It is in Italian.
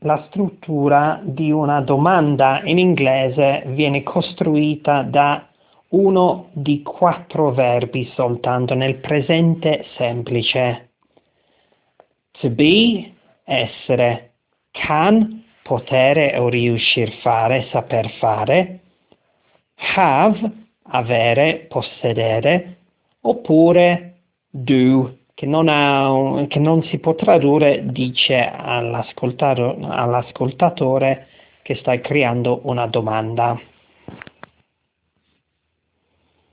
La struttura di una domanda in inglese viene costruita da uno di quattro verbi soltanto nel presente semplice. To be, essere. Can, potere o riuscir fare, saper fare. Have, avere, possedere. Oppure do, che non si può tradurre, dice all'ascoltatore che stai creando una domanda.